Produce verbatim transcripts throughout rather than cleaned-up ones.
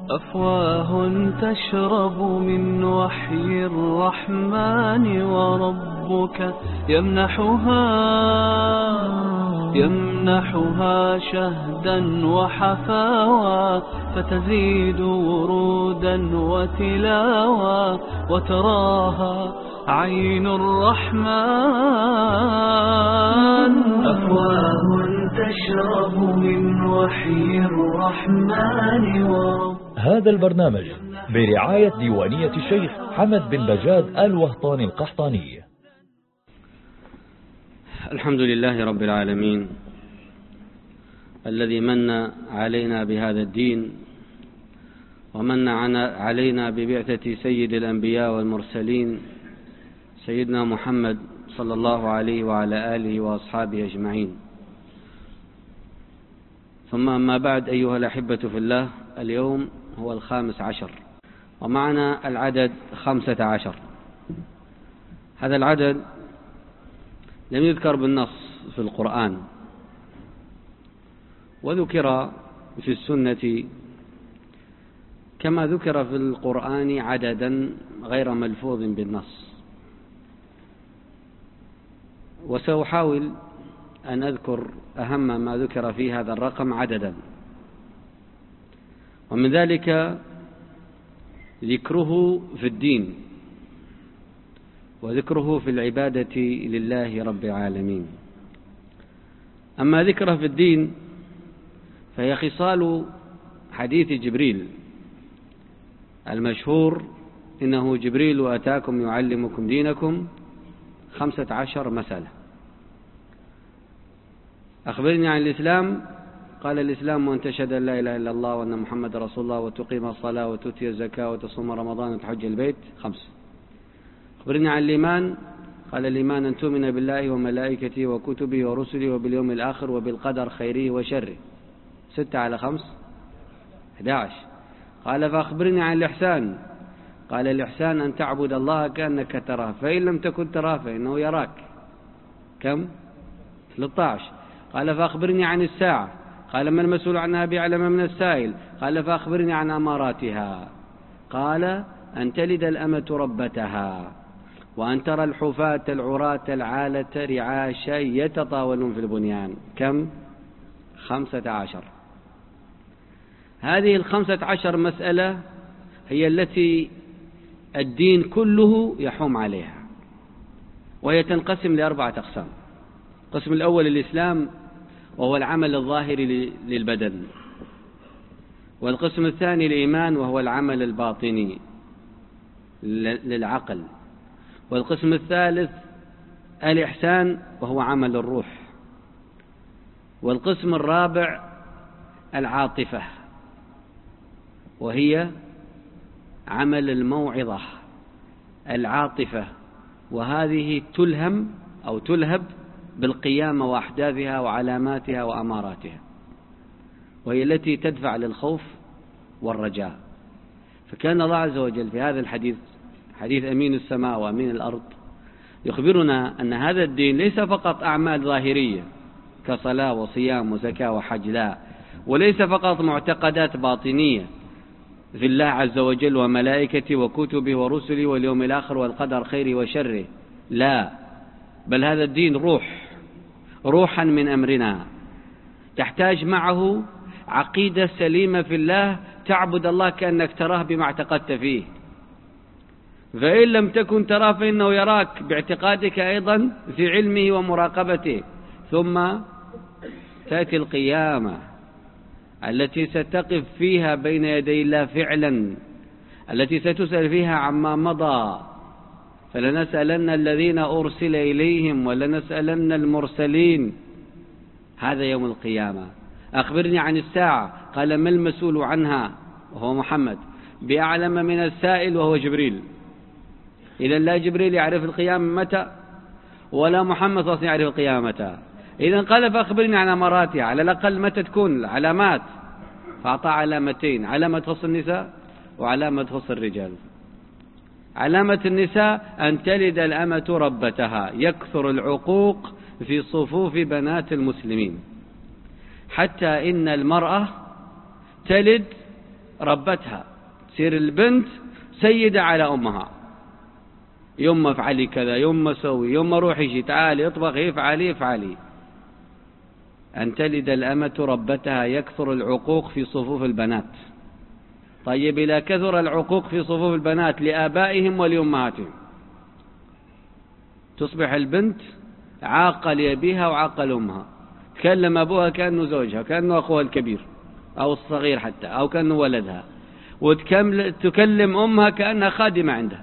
أفواه تشرب من وحي الرحمن وربك يمنحها يمنحها شهدا وحفاوى فتزيد ورودا وتلاوى وتراها عين الرحمن. أفواه تشرب من وحي الرحمن وربك. هذا البرنامج برعاية ديوانية الشيخ حمد بن بجاد آل وهطان القحطاني. الحمد لله رب العالمين الذي من علينا بهذا الدين ومن علينا ببعثة سيد الأنبياء والمرسلين سيدنا محمد صلى الله عليه وعلى آله وأصحابه أجمعين. ثم أما بعد، أيها الأحبة في الله، اليوم هو الخامس عشر ومعنا العدد خمسة عشر. هذا العدد لم يذكر بالنص في القرآن، وذكر في السنة كما ذكر في القرآن عددا غير ملفوظ بالنص. وسأحاول أن أذكر أهم ما ذكر في هذا الرقم عددا، ومن ذلك ذكره في الدين وذكره في العبادة لله رب العالمين. أما ذكره في الدين فهي خصال حديث جبريل المشهور: إنه جبريل أتاكم يعلمكم دينكم، خمسة عشر مسألة. أخبرني عن الإسلام. قال: الإسلام أن تشهد أن لا إله إلا الله وأن محمد رسول الله وتقيم الصلاة وتؤتي الزكاة وتصوم رمضان وتحج البيت، خمس. أخبرني عن الإيمان. قال: الإيمان أن تؤمن بالله وملائكته وكتبه ورسله وباليوم الآخر وبالقدر خيره وشره، ستة على خمس، أحد عشر. قال: فأخبرني عن الإحسان. قال: الإحسان أن تعبد الله كأنك تراه فإن لم تكن تراه فإنه يراك، كم؟ ثلاثة عشر. قال: فأخبرني عن الساعة. قال: ما المسؤول عنها بأعلم من السائل. قال: فأخبرني عن أماراتها. قال: أن تلد الأمة ربتها وأن ترى الحفاة العراة العالة رعاشا يتطاولون في البنيان، كم؟ خمسة عشر. هذه الخمسة عشر مسألة هي التي الدين كله يحوم عليها، وهي تنقسم لأربعة أقسام. القسم الأول الإسلام، وهو العمل الظاهري للبدن. والقسم الثاني الإيمان، وهو العمل الباطني للعقل. والقسم الثالث الإحسان، وهو عمل الروح. والقسم الرابع العاطفة، وهي عمل الموعظة العاطفة، وهذه تلهم أو تلهب بالقيامة وأحداثها وعلاماتها وأماراتها، وهي التي تدفع للخوف والرجاء. فكان الله عز وجل في هذا الحديث، حديث أمين السماء وأمين الأرض، يخبرنا أن هذا الدين ليس فقط أعمال ظاهرية كصلاة وصيام وزكاة وحج، لا، وليس فقط معتقدات باطنية في الله عز وجل وملائكته وكتبه ورسله واليوم الآخر والقدر خيره وشره، لا، بل هذا الدين روح، روحا من أمرنا، تحتاج معه عقيدة سليمة في الله، تعبد الله كأنك تراه بما اعتقدت فيه، فإن لم تكن تراه فإنه يراك باعتقادك أيضا في علمه ومراقبته. ثم تأتي القيامة التي ستقف فيها بين يدي الله فعلا، التي ستسأل فيها عما مضى، فلنسألن الذين أرسل إليهم ولنسألن المرسلين. هذا يوم القيامة. أخبرني عن الساعة. قال: ما المسؤول عنها، وهو محمد، بأعلم من السائل، وهو جبريل. إذا لا جبريل يعرف القيامة متى، ولا محمد صلى الله عليه وسلم يعرف القيامة متى. إذا قال: فأخبرني عن أماراتها، على الأقل متى تكون العلامات، فأعطى علامتين: علامة تخص النساء وعلامة تخص الرجال. علامة النساء أن تلد الأمة ربتها، يكثر العقوق في صفوف بنات المسلمين، حتى إن المرأة تلد ربتها، تصير البنت سيدة على أمها، يوم ما افعلي كذا، يوم ما سوي، يوم ما روحي شي، تعالي اطبخي، افعلي افعلي. أن تلد الأمة ربتها، يكثر العقوق في صفوف البنات. طيب إذا كثر العقوق في صفوف البنات لآبائهم ولأمهاتهم، تصبح البنت عاقة لأبيها وعاقة لأمها، تكلم أبوها كأنه زوجها، كأنه أخوها الكبير أو الصغير حتى، أو كأنه ولدها، وتكلم أمها كأنها خادمة عندها.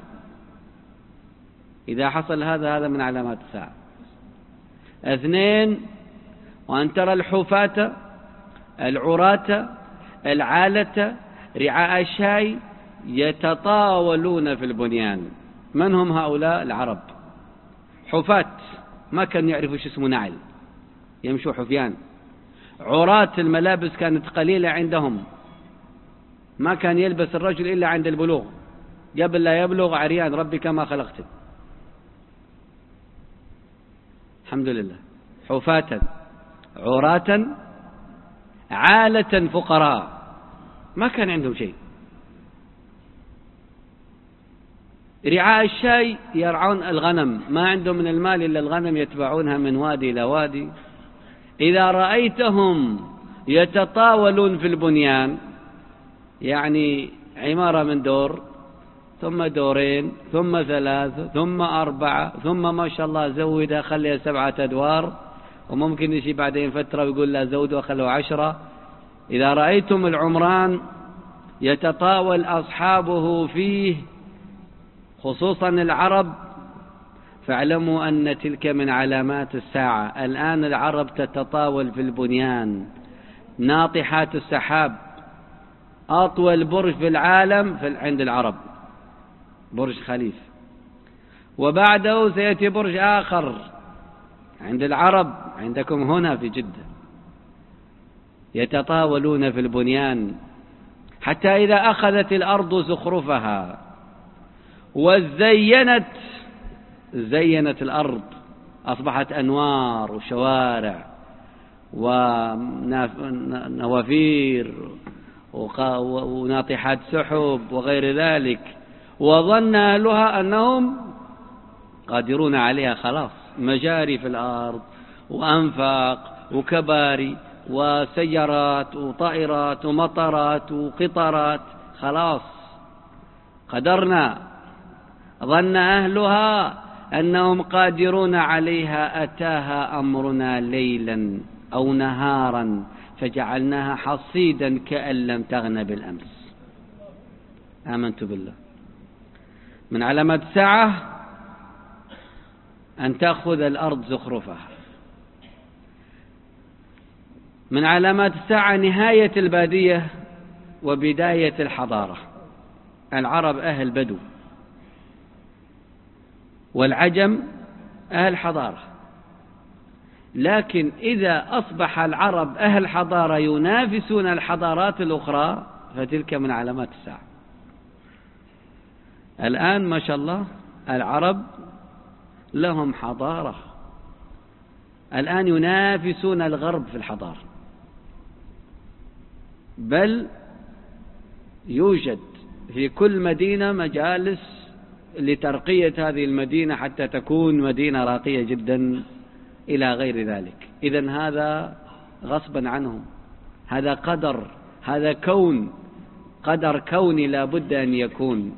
إذا حصل هذا هذا من علامات الساعة. اثنين، وأن ترى الحفاة العراة العالة رعاء الشاي يتطاولون في البنيان. من هم هؤلاء؟ العرب، حفاة ما كانوا يعرفوا شو اسمه نعل، يمشوا حفيان. عراة الملابس كانت قليلة عندهم، ما كان يلبس الرجل إلا عند البلوغ، قبل لا يبلغ عريان، ربي كما خلقته. الحمد لله. حفاة عراة عالة فقراء، ما كان عندهم شيء. رعاء الشاي يرعون الغنم، ما عندهم من المال إلا الغنم، يتبعونها من وادي إلى وادي. إذا رأيتهم يتطاولون في البنيان، يعني عمارة من دور ثم دورين ثم ثلاث ثم أربعة ثم ما شاء الله زودها خليها سبعة أدوار، وممكن يجي بعدين فترة ويقول لا زودوا خلوا عشرة. إذا رأيتم العمران يتطاول أصحابه فيه خصوصا العرب، فاعلموا أن تلك من علامات الساعة. الآن العرب تتطاول في البنيان، ناطحات السحاب. أطول برج في العالم في عند العرب برج خليف، وبعده سيأتي برج آخر عند العرب عندكم هنا في جدة. يتطاولون في البنيان حتى إذا أخذت الأرض زخرفها وزينت زينت الأرض، أصبحت أنوار وشوارع ونوافير وناطحات سحب وغير ذلك، وظن أهلها أنهم قادرون عليها، خلاص مجاري في الأرض وأنفاق وكباري وسيارات وطائرات ومطارات وقطارات، خلاص قدرنا. ظن أهلها أنهم قادرون عليها، أتاها أمرنا ليلا أو نهارا فجعلناها حصيدا كأن لم تغن بالأمس. آمنت بالله. من علامات الساعة أن تأخذ الأرض زخرفها. من علامات الساعة نهاية البادية وبداية الحضارة. العرب أهل بدو، والعجم أهل حضارة، لكن إذا أصبح العرب أهل حضارة ينافسون الحضارات الأخرى فتلك من علامات الساعة. الآن ما شاء الله العرب لهم حضارة، الآن ينافسون الغرب في الحضارة، بل يوجد في كل مدينة مجالس لترقية هذه المدينة حتى تكون مدينة راقية جدا إلى غير ذلك. إذن هذا غصبا عنهم، هذا قدر، هذا كون، قدر كوني لا بد أن يكون.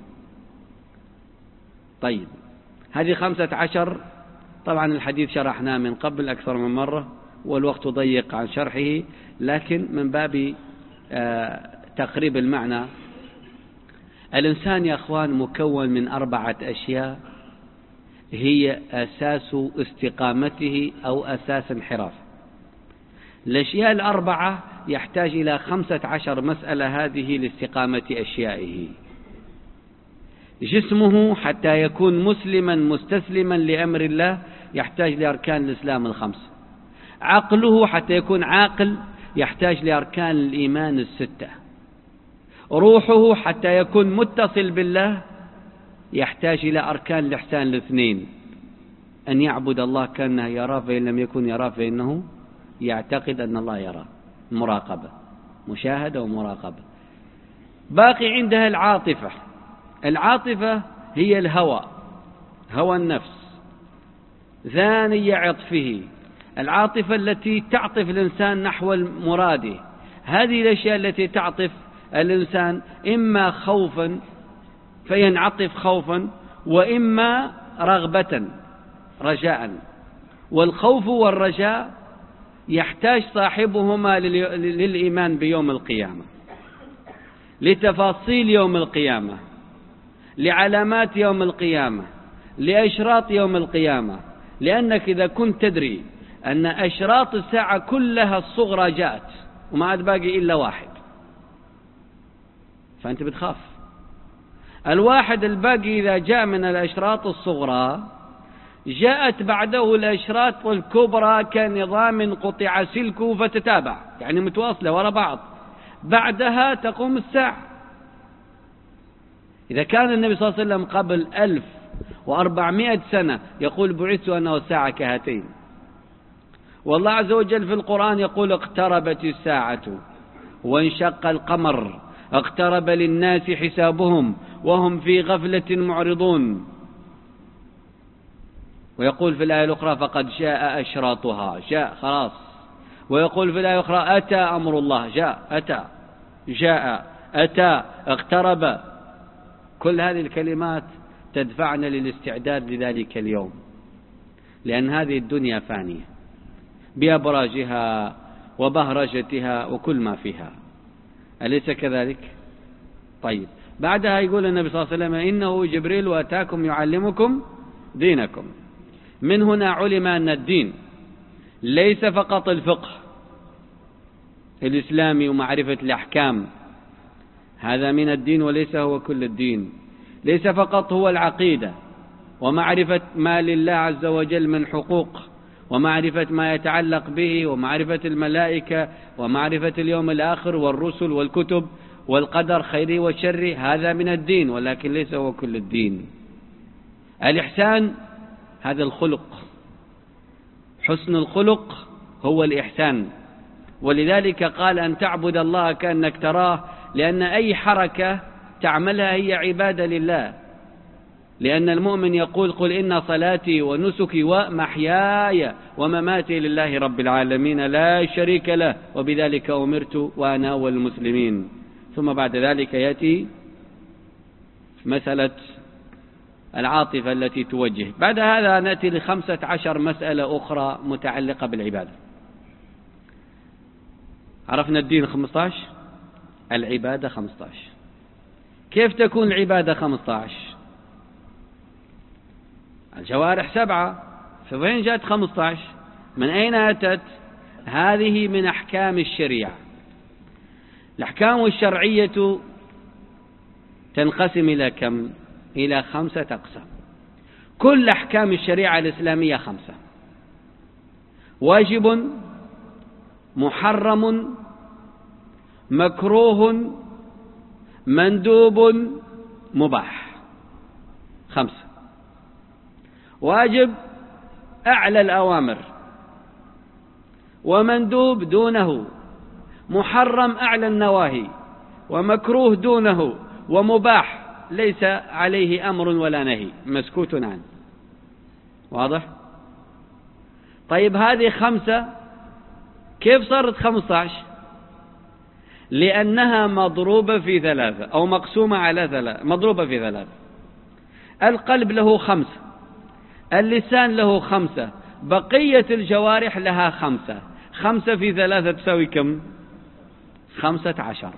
طيب هذه خمسة عشر، طبعا الحديث شرحناه من قبل أكثر من مرة والوقت ضيق عن شرحه، لكن من باب آه تقريب المعنى. الإنسان يا أخوان مكون من أربعة أشياء هي أساس استقامته أو أساس انحراف. الأشياء الأربعة يحتاج إلى خمسة عشر مسألة هذه لاستقامة أشيائه. جسمه حتى يكون مسلما مستسلما لأمر الله يحتاج لأركان الإسلام الخمسة. عقله حتى يكون عاقل يحتاج لأركان الإيمان الستة. روحه حتى يكون متصل بالله يحتاج إلى أركان الإحسان الاثنين، أن يعبد الله كأنه يراه، فإن لم يكن يراه فإنه يعتقد أن الله يراه، مراقبة، مشاهدة ومراقبة. باقي عندها العاطفة. العاطفة هي الهوى، هوى النفس، ثاني عطفه، العاطفة التي تعطف الإنسان نحو مراده. هذه الأشياء التي تعطف الإنسان إما خوفا فينعطف خوفا، وإما رغبة رجاء. والخوف والرجاء يحتاج صاحبهما للإيمان بيوم القيامة، لتفاصيل يوم القيامة، لعلامات يوم القيامة، لأشراط يوم القيامة. لأنك إذا كنت تدري أن أشراط الساعة كلها الصغرى جاءت وما عاد باقي إلا واحد، فأنت بتخاف. الواحد الباقي إذا جاء من الأشراط الصغرى جاءت بعده الأشراط الكبرى كنظام قطع سلكه فتتابع، يعني متواصلة وراء بعض، بعدها تقوم الساعة. إذا كان النبي صلى الله عليه وسلم قبل ألف وأربعمائة سنة يقول بعثت أنه الساعة كهاتين، والله عز وجل في القرآن يقول اقتربت الساعة وانشق القمر اقترب للناس حسابهم وهم في غفلة معرضون. ويقول في الآية الأخرى فقد جاء أشراطها، جاء خلاص. ويقول في الآية الأخرى أتى أمر الله، جاء أتى جاء أتى اقترب. كل هذه الكلمات تدفعنا للاستعداد لذلك اليوم، لأن هذه الدنيا فانية بأبراجها وبهرجتها وكل ما فيها، أليس كذلك؟ طيب، بعدها يقول النبي صلى الله عليه وسلم إنه جبريل وأتاكم يعلمكم دينكم. من هنا علم أن الدين ليس فقط الفقه الإسلامي ومعرفة الأحكام، هذا من الدين وليس هو كل الدين. ليس فقط هو العقيدة ومعرفة ما لله عز وجل من حقوق، ومعرفة ما يتعلق به، ومعرفة الملائكة، ومعرفة اليوم الآخر والرسل والكتب والقدر خيره وشره، هذا من الدين ولكن ليس هو كل الدين. الإحسان هذا الخلق، حسن الخلق هو الإحسان. ولذلك قال أن تعبد الله كأنك تراه، لأن أي حركة تعملها هي عبادة لله. لأن المؤمن يقول قل إن صلاتي ونسكي ومحياي ومماتي لله رب العالمين لا شريك له وبذلك أمرت وأنا أول المسلمين. ثم بعد ذلك يأتي مسألة العاطفة التي توجه. بعد هذا نأتي لخمسة عشر مسألة أخرى متعلقة بالعبادة. عرفنا الدين خمسة عشر، العبادة خمسة عشر. كيف تكون العبادة خمسة عشر؟ الجوارح سبعة، فوين جاءت خمسة عشر؟ من أين أتت؟ هذه من أحكام الشريعة. الأحكام الشرعية تنقسم إلى كم؟ إلى خمسة أقسام. كل أحكام الشريعة الإسلامية خمسة: واجب، محرم، مكروه، مندوب، مباح. خمسة. واجب أعلى الأوامر، ومندوب دونه، محرم أعلى النواهي، ومكروه دونه، ومباح ليس عليه أمر ولا نهي مسكوت عنه. واضح؟ طيب هذه خمسة كيف صارت خمسة عشر؟ لأنها مضروبة في ثلاثة أو مقسومة على ثلاثة، مضروبة في ثلاثة. القلب له خمسة، اللسان له خمسة، بقية الجوارح لها خمسة. خمسة في ثلاثة تساوي كم؟ خمسة عشر.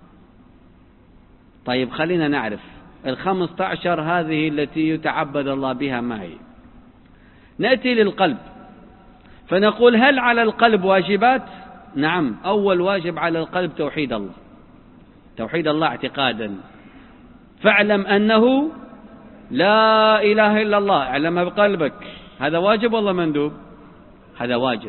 طيب خلينا نعرف الخمسة عشر هذه التي يتعبد الله بها معي. نأتي للقلب فنقول هل على القلب واجبات؟ نعم، أول واجب على القلب توحيد الله، توحيد الله اعتقادا. فاعلم أنه لا إله إلا الله، اعلمها بقلبك. هذا واجب ولا مندوب؟ هذا واجب،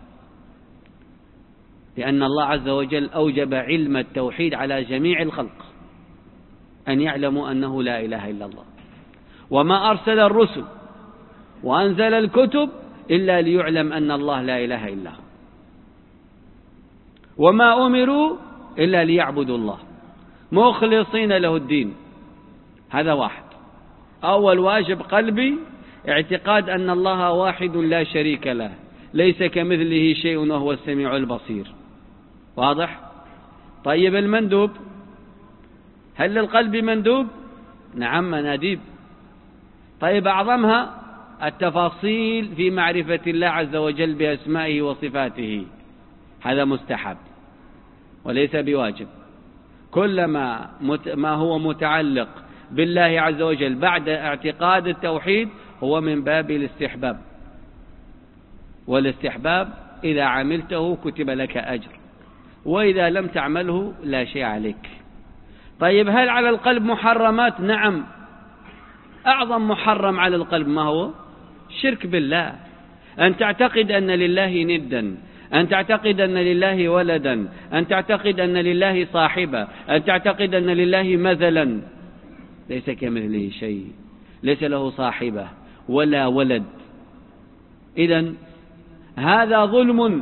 لأن الله عز وجل أوجب علم التوحيد على جميع الخلق، أن يعلموا أنه لا إله إلا الله. وما أرسل الرسل وأنزل الكتب إلا ليعلم أن الله لا إله إلا هو، وما أمروا إلا ليعبدوا الله. مخلصين له الدين. هذا واحد. أول واجب قلبي اعتقاد أن الله واحد لا شريك له، ليس كمثله شيء وهو السميع البصير. واضح؟ طيب المندوب، هل للقلب مندوب؟ نعم مناديب. طيب أعظمها التفاصيل في معرفة الله عز وجل بأسمائه وصفاته، هذا مستحب وليس بواجب. كلما ما هو متعلق بالله عز وجل بعد اعتقاد التوحيد هو من باب الاستحباب، والاستحباب إذا عملته كتب لك أجر، وإذا لم تعمله لا شيء عليك. طيب هل على القلب محرمات؟ نعم. أعظم محرم على القلب ما هو؟ شرك بالله، أن تعتقد أن لله ندا، أن تعتقد أن لله ولدا، أن تعتقد أن لله صاحبة، أن تعتقد أن لله مثلا، ليس كمثله شيء، ليس له صاحبة ولا ولد. إذن هذا ظلم،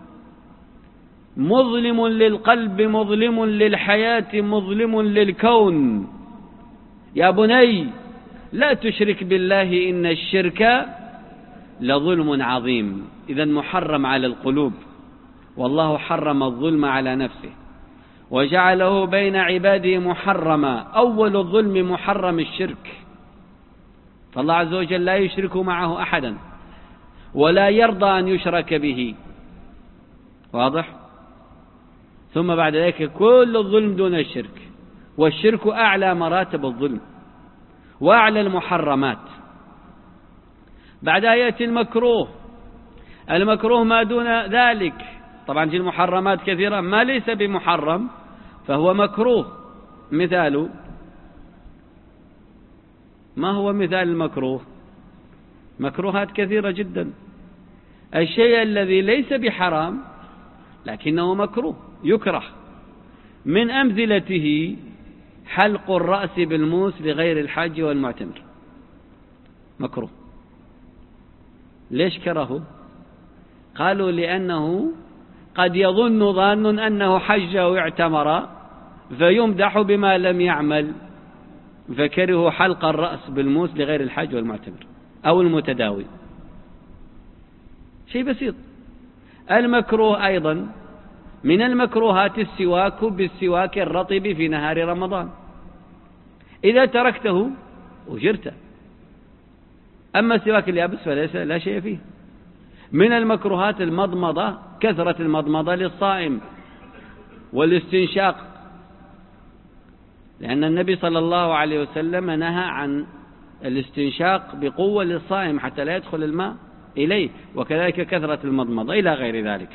مظلم للقلب، مظلم للحياة، مظلم للكون. يا بني لا تشرك بالله إن الشرك لظلم عظيم. إذن محرم على القلوب، والله حرم الظلم على نفسه وجعله بين عباده محرما. أول الظلم محرم الشرك، فالله عز وجل لا يشرك معه أحدا ولا يرضى أن يشرك به. واضح؟ ثم بعد ذلك كل الظلم دون الشرك، والشرك أعلى مراتب الظلم وأعلى المحرمات. بعدها يأتي المكروه. المكروه ما دون ذلك. طبعا في المحرمات كثيرة، ما ليس بمحرم فهو مكروه. مثال، ما هو مثال المكروه؟ مكروهات كثيرة جدا. الشيء الذي ليس بحرام لكنه مكروه يكره، من أمثلته حلق الرأس بالموس لغير الحاج والمعتمر، مكروه. ليش كرهه؟ قالوا لأنه قد يظن ظان أنه حج واعتمر فيمدح بما لم يعمل، فكرهوا حلق الرأس بالموس لغير الحاج والمعتمر أو المتداوي. شيء بسيط. المكروه أيضا من المكروهات السواك بالسواك الرطب في نهار رمضان، إذا تركته أجرت. أما السواك اليابس فليس لا شيء فيه. من المكروهات المضمضة، كثرة المضمضة للصائم والاستنشاق، لأن النبي صلى الله عليه وسلم نهى عن الاستنشاق بقوة للصائم حتى لا يدخل الماء إليه، وكذلك كثرة المضمضة إلى غير ذلك.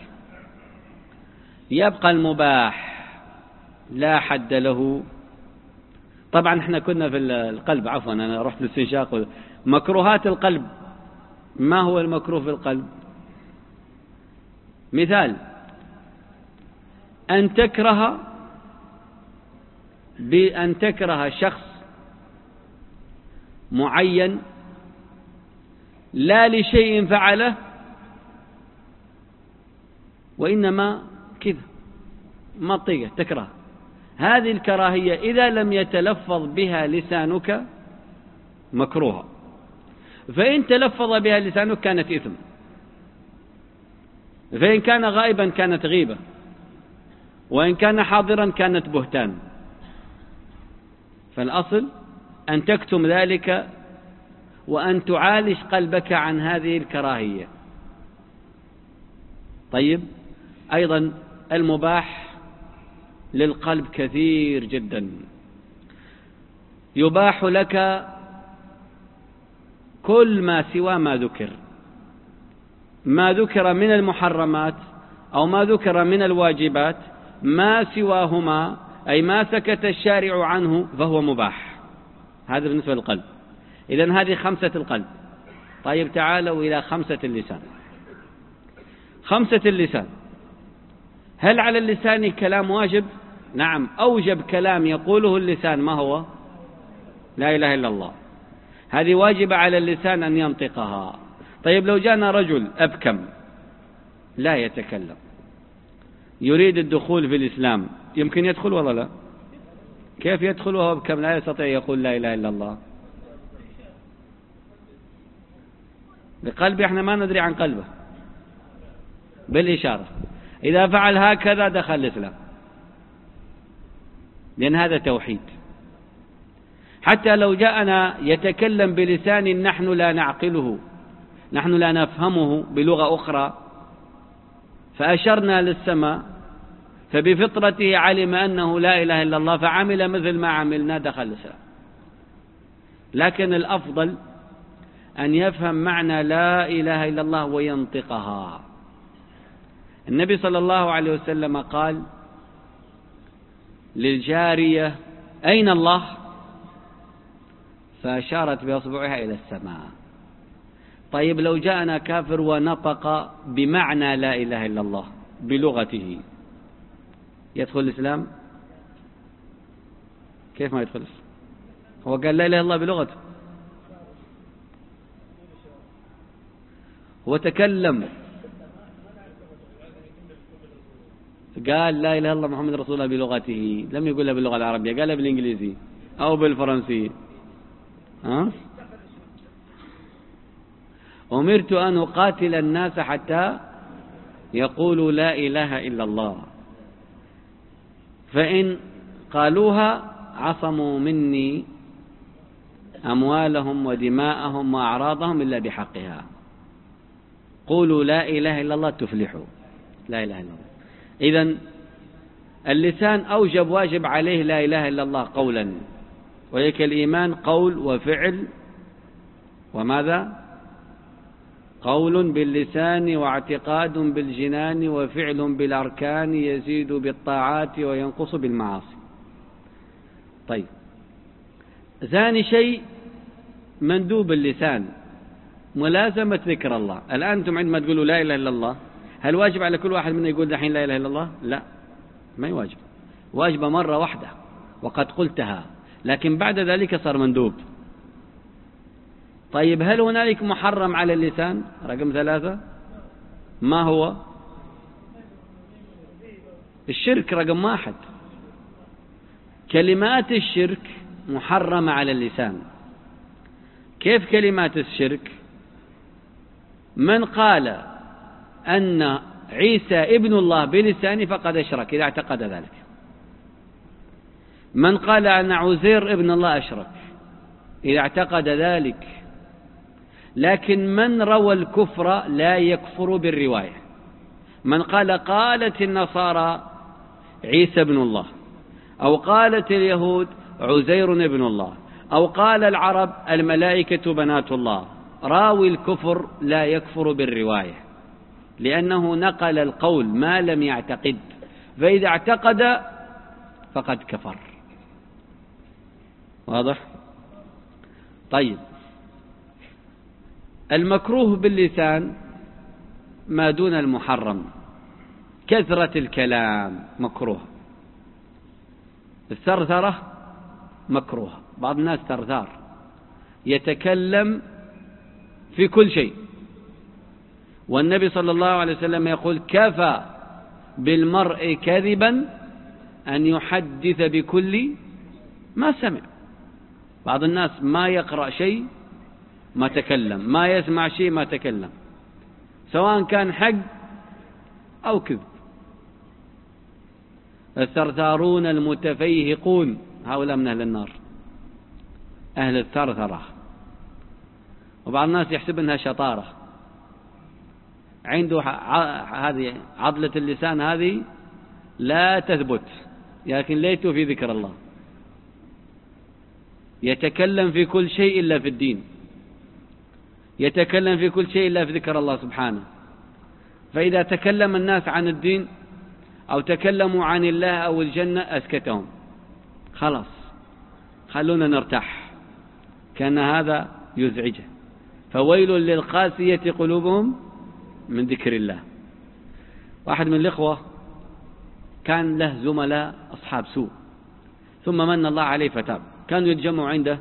يبقى المباح لا حد له. طبعا احنا كنا في القلب، عفوا أنا رحت الاستنشاق. مكروهات القلب، ما هو المكروه في القلب؟ مثال، أن تكره بأن تكره شخص معين لا لشيء فعله، وإنما كذا ما تطيقه تكره. هذه الكراهية إذا لم يتلفظ بها لسانك مكروهة، فإن تلفظ بها لسانك كانت إثم، فإن كان غائبا كانت غيبة، وإن كان حاضرا كانت بهتان. فالأصل أن تكتم ذلك وأن تعالج قلبك عن هذه الكراهية. طيب أيضا المباح للقلب كثير جدا. يباح لك كل ما سوى ما ذكر، ما ذكر من المحرمات أو ما ذكر من الواجبات، ما سواهما أي ما سكت الشارع عنه فهو مباح. هذا بالنسبة للقلب. إذن هذه خمسة القلب. طيب تعالوا إلى خمسة اللسان. خمسة اللسان، هل على اللسان كلام واجب؟ نعم، أوجب كلام يقوله اللسان ما هو؟ لا إله إلا الله. هذه واجبة على اللسان أن ينطقها. طيب لو جاءنا رجل أبكم لا يتكلم يريد الدخول في الإسلام، يمكن يدخل ولا لا؟ كيف يدخل وهو بكم لا يستطيع يقول لا إله إلا الله؟ بقلبه، احنا ما ندري عن قلبه، بالإشارة. إذا فعل هكذا دخل الإسلام، لأن هذا توحيد. حتى لو جاءنا يتكلم بلسان نحن لا نعقله، نحن لا نفهمه بلغة أخرى، فأشرنا للسماء، فبفطرته علم أنه لا إله إلا الله فعمل مثل ما عملنا دخل الإسلام. لكن الأفضل أن يفهم معنى لا إله إلا الله وينطقها. النبي صلى الله عليه وسلم قال للجارية أين الله؟ فأشارت بأصبعها إلى السماء. طيب لو جاءنا كافر ونطق بمعنى لا إله إلا الله بلغته يدخل الإسلام؟ كيف ما يدخل الإسلام؟ هو قال لا إله إلا الله بلغته، هو تكلم قال لا إله إلا الله محمد رسول الله بلغته، لم يقولها باللغة العربية، قالها بالإنجليزية أو بالفرنسية. ها؟ أمرت أن أقاتل الناس حتى يقولوا لا إله إلا الله، فإن قالوها عصموا مني أموالهم ودماءهم وأعراضهم إلا بحقها. قولوا لا إله إلا الله تفلحوا. لا إله إلا الله. إذن اللسان أوجب واجب عليه لا إله إلا الله قولا، وهيك الإيمان قول وفعل وماذا؟ قول باللسان واعتقاد بالجنان وفعل بالأركان يزيد بالطاعات وينقص بالمعاصي. طيب، ثاني شيء مندوب اللسان ملازمة ذكر الله. الآن أنتم عندما تقولوا لا إله إلا الله، هل واجب على كل واحد منا يقول دحين لا إله إلا الله؟ لا، ما يواجب، واجبة مرة واحدة وقد قلتها، لكن بعد ذلك صار مندوب. طيب، هل هنالك محرم على اللسان؟ رقم ثلاثة، ما هو؟ الشرك. رقم واحد، كلمات الشرك محرمة على اللسان. كيف كلمات الشرك؟ من قال أن عيسى ابن الله بلسانه فقد أشرك إذا اعتقد ذلك. من قال أن عزير ابن الله أشرك إذا اعتقد ذلك. لكن من روى الكفر لا يكفر بالرواية. من قال قالت النصارى عيسى ابن الله، أو قالت اليهود عزير ابن الله، أو قال العرب الملائكة بنات الله، راوي الكفر لا يكفر بالرواية، لأنه نقل القول ما لم يعتقد، فإذا اعتقد فقد كفر. واضح؟ طيب، المكروه باللسان ما دون المحرم. كثرة الكلام مكروه، الثرثرة مكروه. بعض الناس ثرثار يتكلم في كل شيء، والنبي صلى الله عليه وسلم يقول كفى بالمرء كذبا أن يحدث بكل ما سمع. بعض الناس ما يقرأ شيء ما تكلم، ما يسمع شيء ما تكلم، سواء كان حق أو كذب. الثرثارون المتفيهقون هؤلاء من أهل النار، أهل الثرثرة. وبعض الناس يحسب أنها شطارة، عنده هذه عضلة اللسان هذه لا تثبت، لكن ليته في ذكر الله. يتكلم في كل شيء إلا في الدين، يتكلم في كل شيء إلا في ذكر الله سبحانه. فإذا تكلم الناس عن الدين أو تكلموا عن الله أو الجنة أسكتهم، خلاص خلونا نرتاح، كان هذا يزعجه. فويل للقاسية قلوبهم من ذكر الله. واحد من الإخوة كان له زملاء أصحاب سوء، ثم من الله عليه فتاب. كانوا يتجمعوا عنده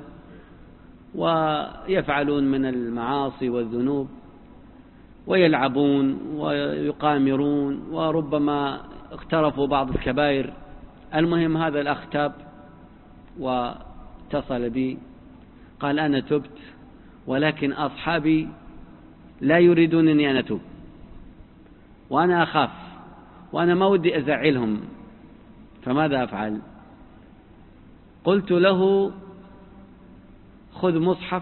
ويفعلون من المعاصي والذنوب ويلعبون ويقامرون وربما اقترفوا بعض الكبائر. المهم هذا الأخ تاب واتصل بي قال أنا تبت، ولكن أصحابي لا يريدون أني أنا أتوب، وأنا أخاف، وأنا ما ودي أزعلهم، فماذا أفعل؟ قلت له خذ مصحف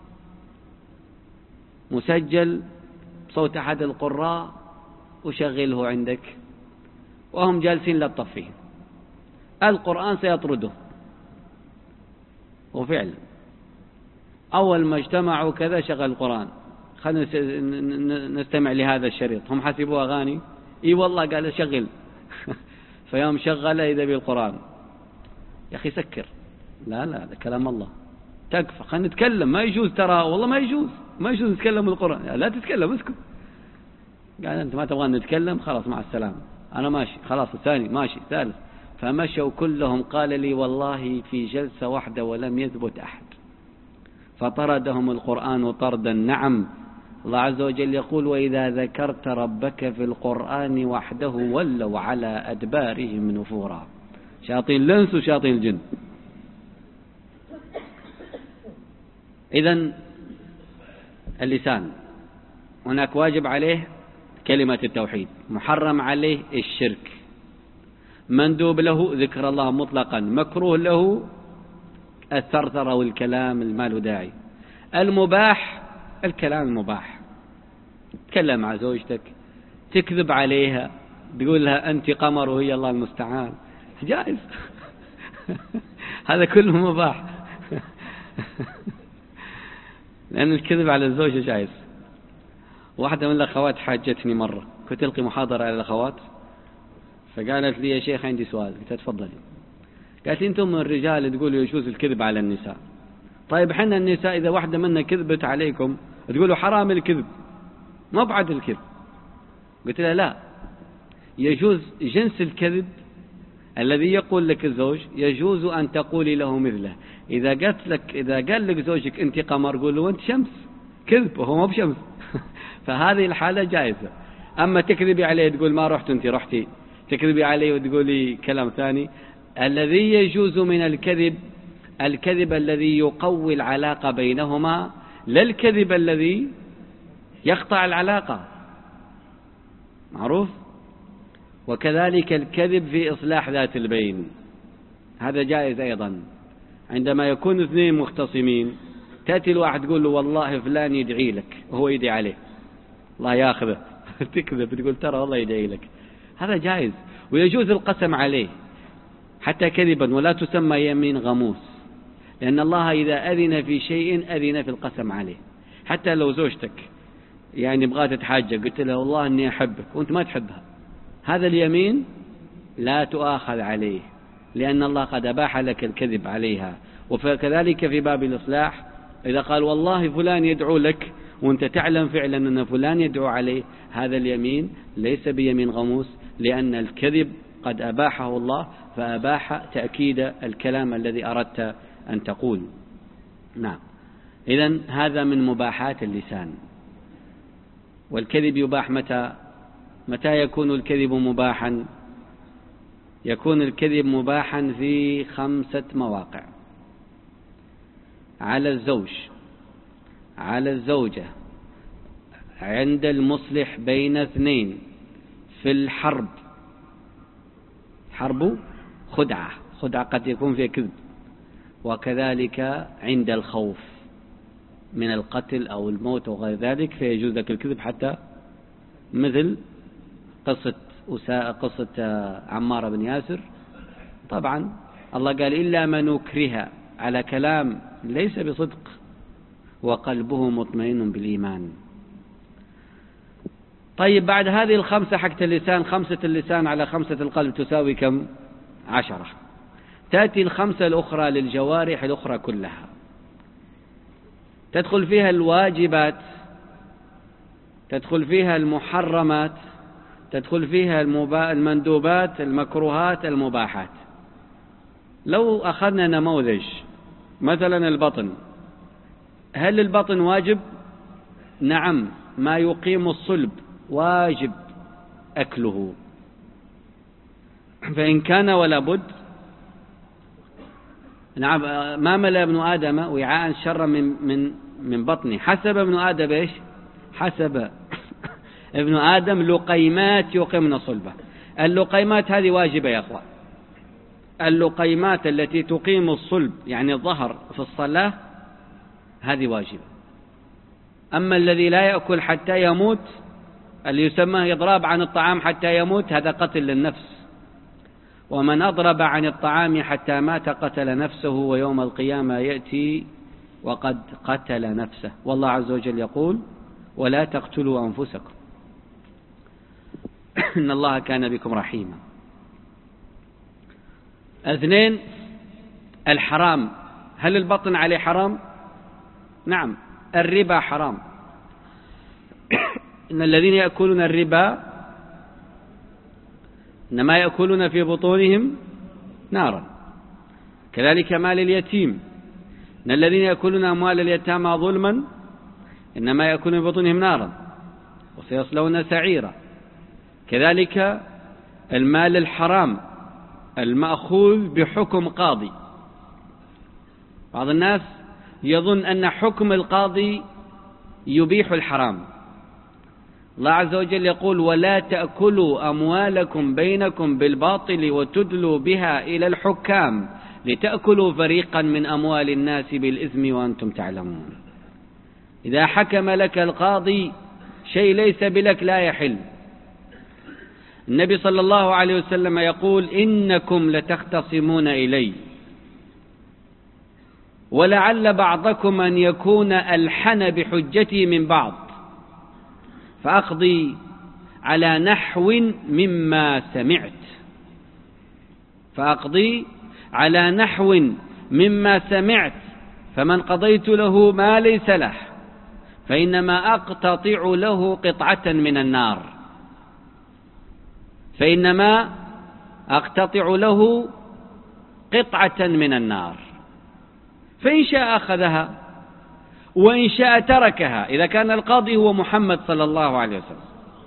مسجل بصوت أحد القراء وشغله عندك، وهم جالسين لا تطفيه، القرآن سيطرده. وفعلا أول ما اجتمعوا كذا شغل القرآن، خلنا نستمع لهذا الشريط، هم حسبوه أغاني، إي والله قال شغل فيوم شغل إذا بالقرآن. يا أخي سكر، لا لا ده كلام الله، تكفى، خلنا نتكلم، ما يجوز ترى، والله ما يجوز، ما يجوز نتكلم بالقرآن، لا تتكلم اسكت. قال أنت ما تبغى نتكلم، خلاص مع السلامة، أنا ماشي، خلاص الثاني ماشي، ثالث، فمشوا كلهم. قال لي والله في جلسة واحدة ولم يثبت أحد، فطردهم القرآن طردا. نعم، الله عز وجل يقول وإذا ذكرت ربك في القرآن وحده ولوا على أدبارهم نفورا. شياطين الإنس وشياطين الجن. إذن اللسان هناك واجب عليه كلمة التوحيد، محرم عليه الشرك، مندوب له ذكر الله مطلقا، مكروه له الثرثرة والكلام الما له داعي. المباح الكلام المباح، تكلم مع زوجتك، تكذب عليها، تقول لها أنت قمر وهي الله المستعان، جائز هذا كله مباح لأن الكذب على الزوجة جائز. واحدة من الأخوات حاجتني مرة، كنت ألقي محاضرة على الأخوات، فقالت لي يا شيخ عندي سؤال. قلت تفضلي. قالت لي أنتم الرجال تقولوا يجوز الكذب على النساء، طيب حنا النساء إذا واحدة منا كذبت عليكم تقولوا حرام الكذب، ما بعد الكذب. قلت لها لا، يجوز جنس الكذب الذي يقول لك الزوج، يجوز أن تقولي له مثله. إذا قلت لك، إذا قال لك زوجك أنت قمر، قول له أنت شمس، كذب وهو ما بشمس فهذه الحالة جائزة. أما تكذبي عليه تقول ما رحت أنت رحتي، تكذبي عليه وتقولي كلام ثاني. الذي يجوز من الكذب الكذب الذي يقوي العلاقة بينهما، لا الكذب الذي يقطع العلاقة، معروف. وكذلك الكذب في إصلاح ذات البين، هذا جائز أيضا. عندما يكون اثنين مختصمين، تأتي الواحد تقول له والله فلان يدعي لك، وهو يدعي عليه، الله ياخذه تكذب تقول ترى والله يدعي لك، هذا جائز. ويجوز القسم عليه حتى كذبا، ولا تسمى يمين غموس، لأن الله إذا أذن في شيء أذن في القسم عليه. حتى لو زوجتك يعني بغات تتحاجى، قلت لها والله أني أحبك وأنت ما تحبها، هذا اليمين لا تؤاخذ عليه، لأن الله قد أباح لك الكذب عليها. وكذلك في باب الإصلاح، إذا قال والله فلان يدعو لك وأنت تعلم فعلا أن فلان يدعو عليه، هذا اليمين ليس بيمين غموس، لأن الكذب قد أباحه الله، فأباح تأكيد الكلام الذي أردت أن تقول. نعم، إذن هذا من مباحات اللسان. والكذب يباح متى؟ متى يكون الكذب مباحا؟ يكون الكذب مباحا في خمسة مواقع: على الزوج، على الزوجة، عند المصلح بين اثنين، في الحرب، حرب خدعة، خدعة قد يكون فيها كذب، وكذلك عند الخوف من القتل أو الموت وغير ذلك، فيجوز لك الكذب حتى مثل قصة قصة عمار بن ياسر. طبعا الله قال إلا من أكره على كلام ليس بصدق وقلبه مطمئن بالإيمان. طيب بعد هذه الخمسة حق اللسان، خمسة اللسان على خمسة القلب تساوي كم؟ عشرة. تأتي الخمسة الأخرى للجوارح الأخرى كلها، تدخل فيها الواجبات، تدخل فيها المحرمات، تدخل فيها المندوبات، المكروهات، المباحات. لو أخذنا نموذج مثلا البطن، هل البطن واجب؟ نعم، ما يقيم الصلب واجب أكله، فإن كان ولا بد نعم. ما ملأ ابن آدم وعاء شرا من من من بطنه. حسب ابن آدم إيش؟ حسب ابن آدم لقيمات يقمن صلبه. اللقيمات هذه واجبة يا أخوان. اللقيمات التي تقيم الصلب يعني الظهر في الصلاة هذه واجبة. أما الذي لا يأكل حتى يموت اللي يسمى إضراب عن الطعام حتى يموت هذا قتل للنفس. ومن أضرب عن الطعام حتى مات قتل نفسه ويوم القيامة يأتي وقد قتل نفسه. والله عز وجل يقول ولا تقتلوا أنفسكم إن الله كان بكم رحيما. اثنين، الحرام. هل البطن عليه حرام؟ نعم، الربا حرام. إن الذين يأكلون الربا إنما يأكلون في بطونهم نارا. كذلك مال اليتيم. إن الذين يأكلون أموال اليتامى ظلما إنما يأكلون في بطونهم نارا وسيصلون سعيرا. كذلك المال الحرام المأخوذ بحكم قاضي. بعض الناس يظن أن حكم القاضي يبيح الحرام. الله عز وجل يقول ولا تأكلوا أموالكم بينكم بالباطل وتدلوا بها إلى الحكام لتأكلوا فريقا من أموال الناس بالإثم وأنتم تعلمون. إذا حكم لك القاضي شيء ليس بلك لا يحل. النبي صلى الله عليه وسلم يقول إنكم لتختصمون إلي ولعل بعضكم أن يكون ألحن بحجتي من بعض فأقضي على نحو مما سمعت فأقضي على نحو مما سمعت فمن قضيت له ما ليس له فإنما أقتطع له قطعة من النار فإنما أقتطع له قطعة من النار فإن شاء أخذها وإن شاء تركها. إذا كان القاضي هو محمد صلى الله عليه وسلم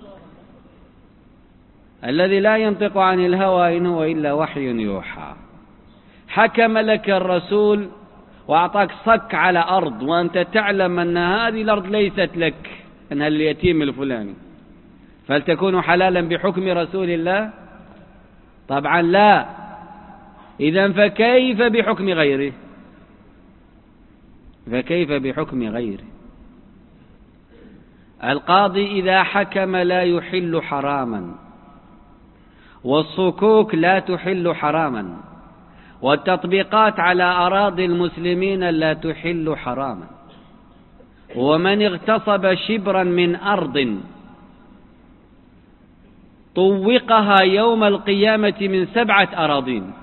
الذي لا ينطق عن الهوى إن هو إلا وحي يوحى، حكم لك الرسول وأعطاك صك على أرض وأنت تعلم أن هذه الأرض ليست لك، أنها اليتيم الفلاني، فهل تكون حلالا بحكم رسول الله؟ طبعا لا. إذن فكيف بحكم غيره؟ فكيف بحكم غيره؟ القاضي إذا حكم لا يحل حراما، والصكوك لا تحل حراما، والتطبيقات على أراضي المسلمين لا تحل حراما. ومن اغتصب شبرا من أرض طوقها يوم القيامة من سبعة أراضين.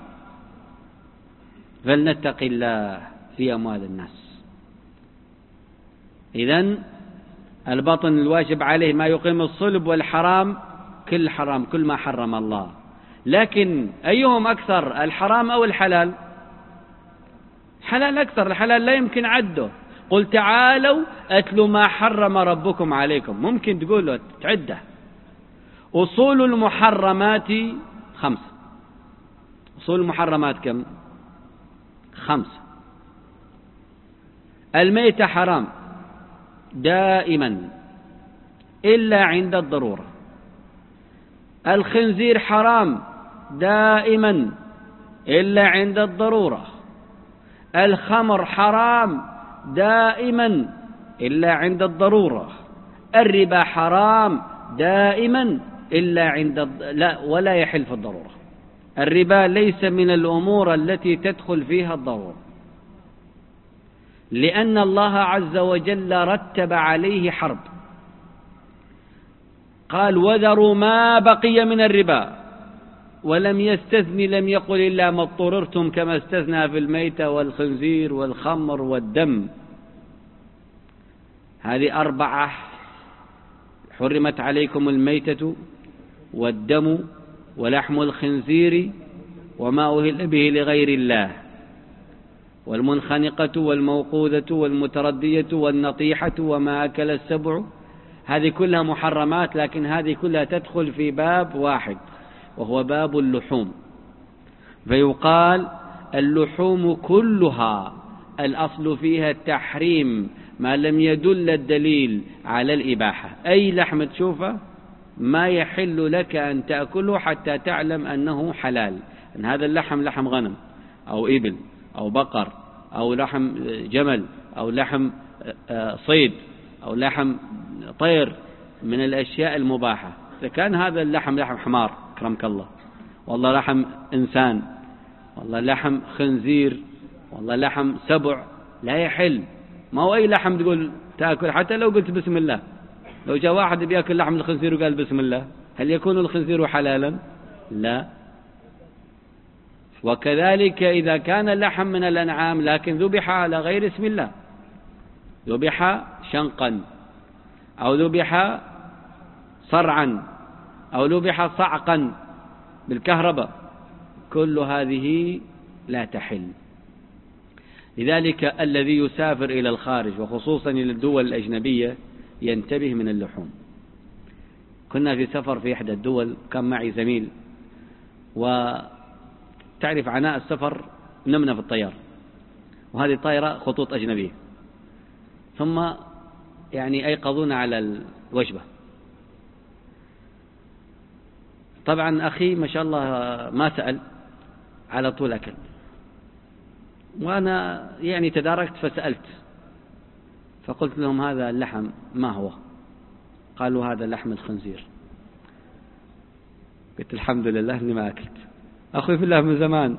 فلنتق الله في أموال الناس. إذن البطن الواجب عليه ما يقيم الصلب، والحرام كل حرام، كل ما حرم الله. لكن أيهم أكثر، الحرام أو الحلال؟ حلال أكثر. الحلال لا يمكن عده. قل تعالوا أتلوا ما حرم ربكم عليكم، ممكن تقول له تعده. أصول المحرمات خمسة. أصول المحرمات كم؟ خمسة. الميتة حرام دائما إلا عند الضرورة. الخنزير حرام دائما إلا عند الضرورة. الخمر حرام دائما إلا عند الضرورة. الربا حرام دائما إلا عند الض... لا ولا يحل في الضرورة. الربا ليس من الأمور التي تدخل فيها الضرورة، لأن الله عز وجل رتب عليه حرب. قال وذروا ما بقي من الربا، ولم يستثني، لم يقل إلا ما اضطررتم، كما استثنى في الميتة والخنزير والخمر والدم. هذه أربعة حرمت عليكم: الميتة والدم ولحم الخنزير وما أهل به لغير الله، والمنخنقة والموقوذة والمتردية والنطيحة وما أكل السبع. هذه كلها محرمات، لكن هذه كلها تدخل في باب واحد وهو باب اللحوم. فيقال اللحوم كلها الأصل فيها التحريم ما لم يدل الدليل على الإباحة. أي لحم تشوفه ما يحل لك أن تأكله حتى تعلم أنه حلال، أن هذا اللحم لحم غنم أو إبل أو بقر أو لحم جمل أو لحم صيد أو لحم طير من الأشياء المباحة. إذا كان هذا اللحم لحم حمار كرمك الله، والله لحم إنسان، والله لحم خنزير، والله لحم سبع، لا يحل. ما هو أي لحم تقول تأكل، حتى لو قلت بسم الله. لو جاء واحد بيأكل لحم الخنزير وقال بسم الله، هل يكون الخنزير حلالا؟ لا. وكذلك إذا كان اللحم من الأنعام لكن ذبح على غير اسم الله، ذبح شنقا أو ذبح صرعا أو ذبح صعقا بالكهرباء، كل هذه لا تحل. لذلك الذي يسافر إلى الخارج وخصوصا إلى الدول الأجنبية ينتبه من اللحوم. كنا في سفر في إحدى الدول، كان معي زميل، وتعرف عناء السفر، نمنا في الطيارة، وهذه الطائرة خطوط أجنبية، ثم يعني أيقظونا على الوجبة. طبعا أخي ما شاء الله ما سأل، على طول أكل، وأنا يعني تداركت فسألت، فقلت لهم هذا اللحم ما هو؟ قالوا هذا لحم الخنزير. قلت الحمد لله أني ما أكلت، أخوي في الله من زمان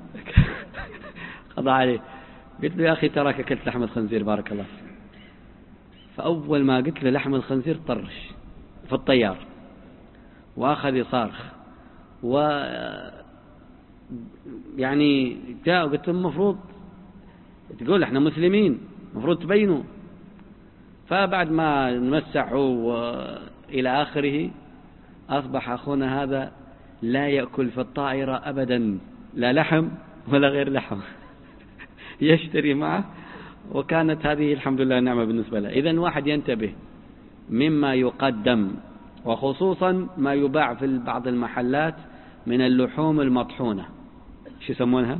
قضى عليه. قلت له يا أخي تراك أكلت لحم الخنزير بارك الله فيك. فأول ما قلت له لحم الخنزير طرش في الطيار وأخذ يصارخ، و يعني جاء وقلت له المفروض تقول احنا مسلمين، المفروض تبينوا. فبعد ما نمسحوا إلى آخره أصبح أخونا هذا لا يأكل في الطائرة أبدا، لا لحم ولا غير لحم يشتري معه، وكانت هذه الحمد لله نعمة بالنسبة له. إذن واحد ينتبه مما يقدم، وخصوصا ما يباع في بعض المحلات من اللحوم المطحونة، شو يسمونها؟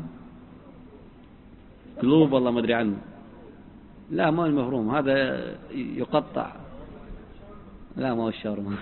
قلوب والله ما أدري عنه، لا ما المفروم، هذا يقطع، لا ما هو الشاورما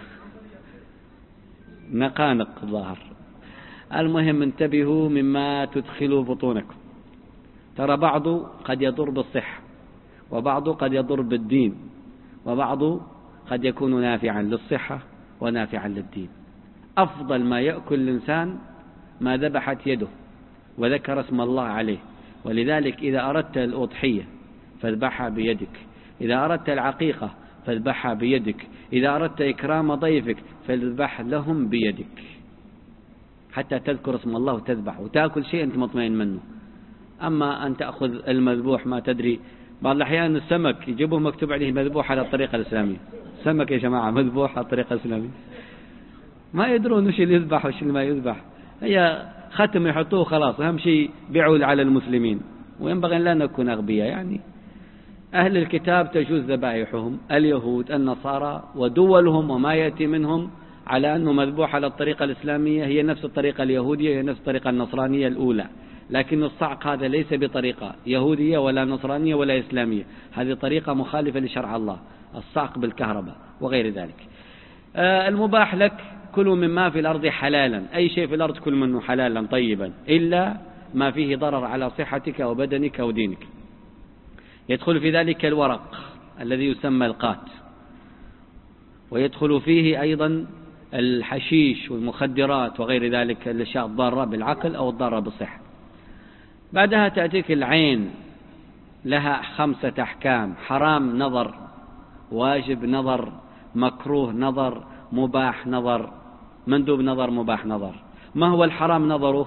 نقانق الظاهر. المهم انتبهوا مما تدخلوا بطونكم، ترى بعض قد يضر بالصحة، وبعض قد يضر بالدين، وبعض قد يكون نافعا للصحة ونافعا للدين. أفضل ما يأكل الإنسان ما ذبحت يده وذكر اسم الله عليه. ولذلك إذا أردت الأضحية فاذبحها بيدك، إذا أردت العقيقة فاذبحها بيدك، إذا أردت إكرام ضيفك فاذبح لهم بيدك، حتى تذكر اسم الله وتذبح وتأكل شيء أنت مطمئن منه. أما أن تأخذ المذبوح ما تدري، بعض الأحيان السمك يجيبه مكتوب عليه مذبوح على الطريقة الإسلامية، سمك يا جماعة مذبوح على الطريقة الإسلامية، ما يدرون وش اللي يذبح وش اللي ما يذبح، هي ختم يحطوه خلاص، أهم شيء بيعوا على المسلمين. وينبغي أن لا نكون أغبياء، يعني أهل الكتاب تجوز ذبائحهم، اليهود النصارى ودولهم وما يأتي منهم على أنه مذبوح على الطريقة الإسلامية هي نفس الطريقة اليهودية، هي نفس الطريقة النصرانية الأولى، لكن الصعق هذا ليس بطريقة يهودية ولا نصرانية ولا إسلامية، هذه طريقة مخالفة لشرع الله، الصعق بالكهرباء وغير ذلك. آه المباح لك كلوا مما في الأرض حلالا، أي شيء في الأرض كل منه حلالا طيبا إلا ما فيه ضرر على صحتك وبدنك ودينك. يدخل في ذلك الورق الذي يسمى القات، ويدخل فيه أيضا الحشيش والمخدرات وغير ذلك الأشياء الضارة بالعقل أو الضارة بالصحة. بعدها تأتيك العين، لها خمسة أحكام: حرام نظر، واجب نظر، مكروه نظر، مباح نظر، مندوب نظر، مباح نظر. ما هو الحرام نظره؟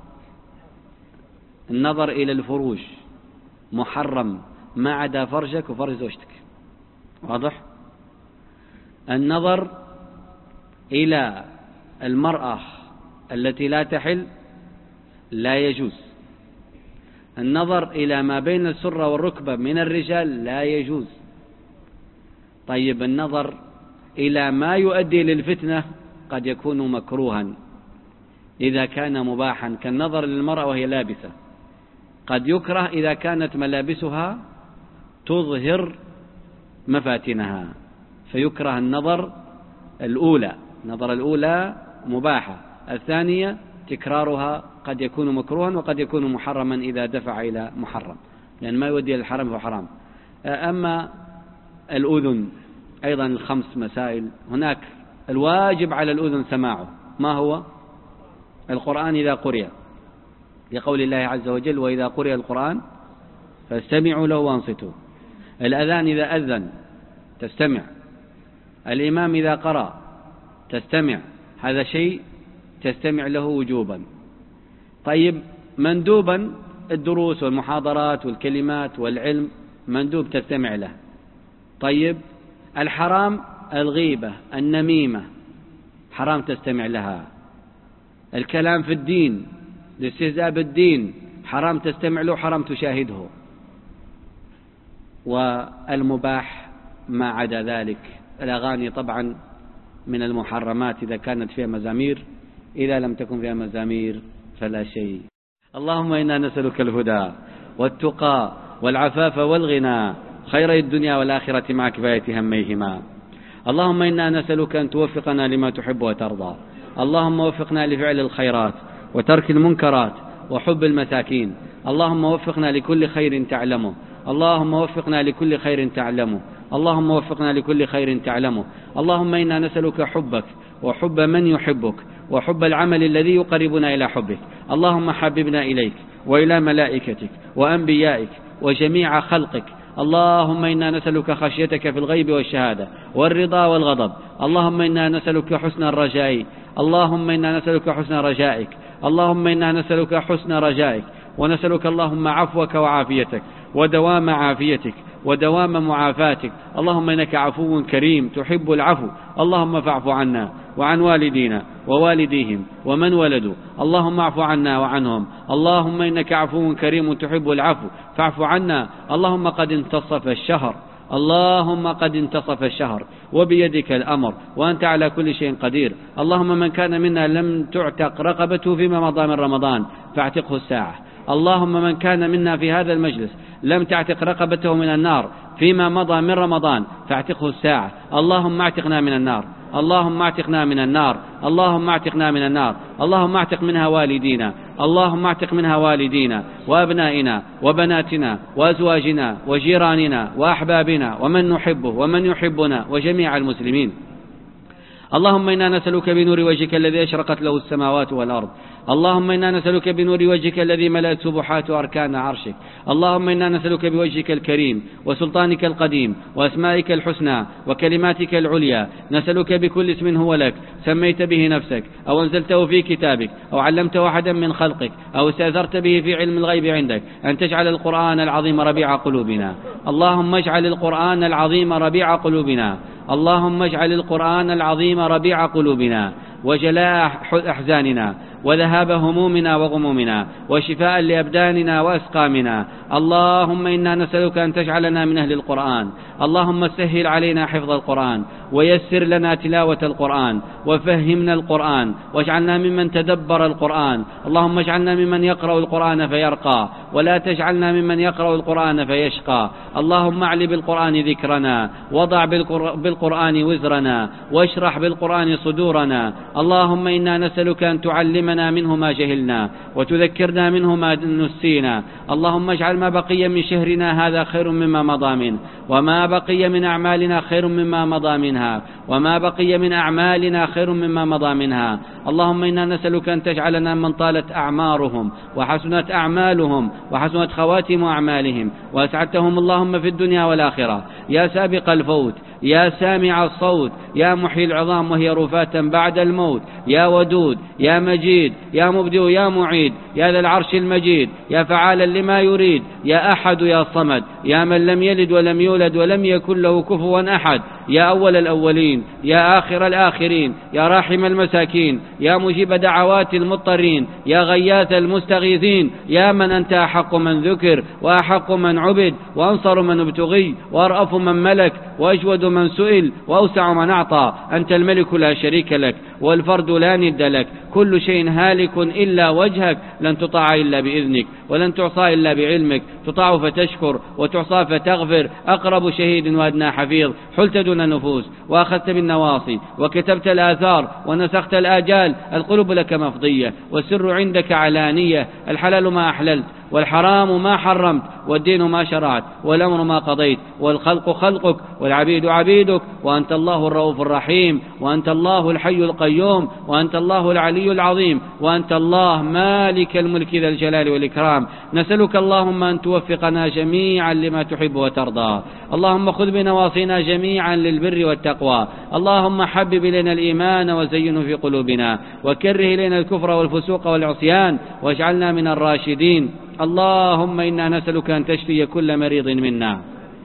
النظر إلى الفروج محرم ما عدا فرجك وفرج زوجتك، واضح؟ النظر إلى المرأة التي لا تحل لا يجوز. النظر إلى ما بين السرة والركبة من الرجال لا يجوز. طيب النظر إلى ما يؤدي للفتنة قد يكون مكروها إذا كان مباحا، كالنظر للمرأة وهي لابسة، قد يكره إذا كانت ملابسها تظهر مفاتنها، فيكره النظر الأولى، النظر الأولى مباحة، الثانية تكرارها قد يكون مكروها وقد يكون محرما إذا دفع إلى محرم، لأن ما يودي إلى الحرام هو حرام. أما الأذن أيضا الخمس مسائل، هناك الواجب على الأذن سماعه، ما هو؟ القرآن إذا قرئ، لقول الله عز وجل وإذا قرئ القرآن فاستمعوا له وانصتوا. الأذان إذا أذن تستمع، الإمام إذا قرأ تستمع، هذا شيء تستمع له وجوبا. طيب مندوبا الدروس والمحاضرات والكلمات والعلم مندوب تستمع له. طيب الحرام الغيبة النميمة حرام تستمع لها. الكلام في الدين الاستهزاء بالدين حرام تستمع له، حرام تشاهده. والمباح ما عدا ذلك، الأغاني طبعا من المحرمات إذا كانت فيها مزامير، إذا لم تكن فيها مزامير فلا شيء. اللهم إنا نسألك الهدى والتقى والعفاف والغنى، خير الدنيا والآخرة مع كفاية هميهما. اللهم إنا نسألك أن توفقنا لما تحب وترضى. اللهم وفقنا لفعل الخيرات وترك المنكرات وحب المساكين. اللهم وفقنا لكل خير تعلمه. اللهم وفقنا لكل خير تعلمه. اللهم وفقنا لكل خير تعلمه. اللهم إنا نسألك حبك وحب من يحبك وحب العمل الذي يقربنا إلى حبك. اللهم حببنا إليك وإلى ملائكتك وأنبيائك وجميع خلقك. اللهم إنا نسألك خشيتك في الغيب والشهادة والرضا والغضب. اللهم إنا نسألك حسن الرجاء. اللهم إنا نسألك حسن رجائك. اللهم إنا نسألك حسن رجائك، ونسألك اللهم عفوك وعافيتك ودوام عافيتك ودوام معافاتك. اللهم إنك عفو كريم تحب العفو. اللهم فاعف عنا وعن والدينا ووالديهم ومن ولدوا. اللهم اعف عنا وعنهم. اللهم إنك عفو كريم تحب العفو فاعف عنا. اللهم قد انتصف الشهر، اللهم قد انتصف الشهر وبيدك الأمر وأنت على كل شيء قدير. اللهم من كان منا لم تعتق رقبته فيما مضى من رمضان فاعتقه الساعة. اللهم من كان منا في هذا المجلس لم تعتق رقبته من النار فيما مضى من رمضان فاعتقه الساعة. اللهم اعتقنا من النار، اللهم اعتقنا من النار، اللهم اعتقنا من النار. اللهم اعتق منها والدينا، اللهم اعتق منها والدينا وأبنائنا وبناتنا وأزواجنا وجيراننا وأحبابنا ومن نحبه ومن يحبنا وجميع المسلمين. اللهم إنا نسألك بنور وجهك الذي أشرقت له السماوات والأرض. اللهم إنا نسألك بنور وجهك الذي ملأت سبحات أركان عرشك. اللهم إنا نسألك بوجهك الكريم وسلطانك القديم وأسمائك الحسنى وكلماتك العليا، نسألك بكل اسم هو لك سميت به نفسك أو أنزلته في كتابك أو علمته أحدا من خلقك أو استأثرت به في علم الغيب عندك، أن تجعل القرآن العظيم ربيع قلوبنا. اللهم اجعل القرآن العظيم ربيع قلوبنا. اللهم اجعل القرآن العظيم ربيع قلوبنا وجلاء أحزاننا وذهاب همومنا وغمومنا وشفاء لأبداننا وأسقامنا. اللهم إنا نسألك أن تجعلنا من أهل القرآن. اللهم سهل علينا حفظ القرآن ويسر لنا تلاوة القرآن وفهمنا القرآن واجعلنا ممن تدبر القرآن. اللهم اجعلنا ممن يقرأ القرآن فيرقى ولا تجعلنا ممن يقرأ القرآن فيشقى. اللهم اعل بالقرآن ذكرنا، وضع بالقرآن وزرنا، واشرح بالقرآن صدورنا. اللهم إنا نسألك أن تعلمنا منه ما جهلنا وتذكرنا منه ما نسينا. اللهم اجعل ما بقي من شهرنا هذا خير مما مضى منه، وما بقي من أعمالنا خير مما مضى منها، وما بقي من أعمالنا خير مما مضى منها. اللهم إنا نسألك أن تجعلنا من طالت أعمارهم وحسنت أعمالهم وحسنت خواتم أعمالهم وأسعدتهم اللهم في الدنيا والآخرة. يا سابق الفوت، يا سامع الصوت، يا محيي العظام وهي رفاة بعد الموت، يا ودود، يا مجيد، يا مبدئ، يا معيد، يا ذا العرش المجيد، يا فعالا لما يريد، يا أحد، يا صمد، يا من لم يلد ولم يولد ولم يكن له كفوا أحد، يا أول الأولين، يا آخر الآخرين، يا راحم المساكين، يا مجيب دعوات المضطرين، يا غياث المستغيثين، يا من أنت أحق من ذكر وأحق من عبد وأنصر من ابتغي وأرأف من ملك وأجود من سئل وأوسع من أعطى. أنت الملك لا شريك لك والفرد لا ند لك، كل شيء هالك إلا وجهك، لن تطاع إلا بإذنك ولن تعصى إلا بعلمك، تطاع فتشكر وتعصى فتغفر. أقرب شهيد وأدنى حفيظ، حلت دون النفوس وأخذت بالنواصي وكتبت الآثار ونسخت الآجال. القلوب لك مفضية والسر عندك علانية، الحلال ما أحللت والحرام ما حرمت والدين ما شرعت والأمر ما قضيت والخلق خلقك والعبيد عبيدك، وأنت الله الرؤوف الرحيم، وأنت الله الحي القيوم، وأنت الله العلي العظيم، وأنت الله مالك الملك ذا الجلال والإكرام. نسألك اللهم أن توفقنا جميعا لما تحب وترضى. اللهم خذ بنواصينا جميعا للبر والتقوى. اللهم حبب إلينا الإيمان وزينه في قلوبنا، وكره إلينا الكفر والفسوق والعصيان، واجعلنا من الراشدين. اللهم إنا نسألك أن تشفي كل مريض منا،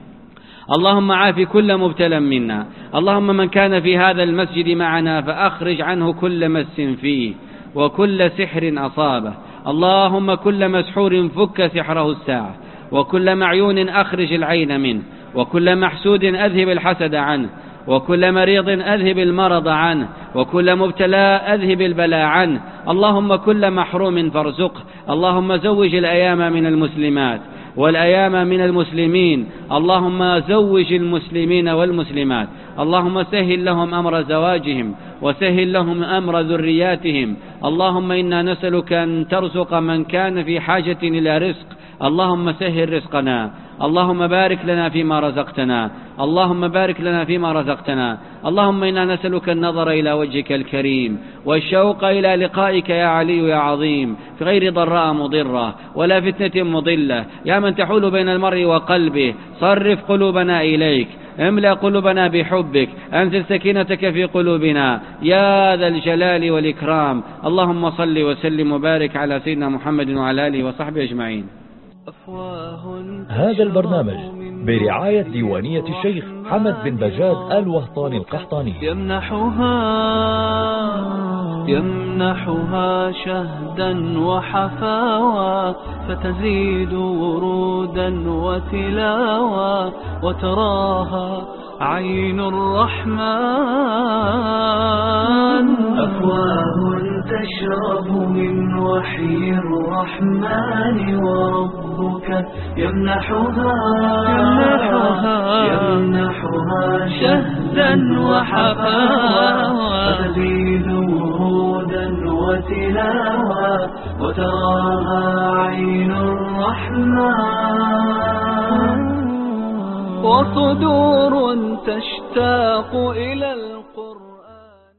اللهم عاف كل مبتلى منا. اللهم من كان في هذا المسجد معنا فأخرج عنه كل مس فيه وكل سحر أصابه. اللهم كل مسحور فك سحره الساعة، وكل معيون أخرج العين منه، وكل محسود أذهب الحسد عنه، وكل مريض أذهب المرض عنه، وكل مبتلى أذهب البلاء عنه. اللهم كل محروم فارزقه. اللهم زوج الأيام من المسلمات والأيام من المسلمين. اللهم زوج المسلمين والمسلمات. اللهم سهل لهم أمر زواجهم وسهل لهم أمر ذرياتهم. اللهم إنا نسألك أن ترزق من كان في حاجة إلى رزق. اللهم سهل رزقنا. اللهم بارك لنا فيما رزقتنا. اللهم بارك لنا فيما رزقتنا. اللهم إنا نسألك النظر إلى وجهك الكريم والشوق إلى لقائك يا علي يا عظيم، في غير ضراء مضرة ولا فتنة مضلة، يا من تحول بين المرء وقلبه. صرف قلوبنا إليك، املأ قلوبنا بحبك، أنزل سكينتك في قلوبنا يا ذا الجلال والإكرام. اللهم صل وسلم وبارك على سيدنا محمد وعلى آله وصحبه أجمعين. هذا البرنامج برعاية ديوانية الشيخ حمد بن بجاد آل وهطاني القحطاني. يمنحها يمنحها شهدا وحفاوى، فتزيد ورودا وتلاوى، وتراها عين الرحمن. أفواه تشرب من وحي الرحمن، وربك يمنحها يمنحها شهدا وحفاوى، فتزيد ورودا وتلاوى، وتراها عين الرحمن. وصدور تشتاق إلى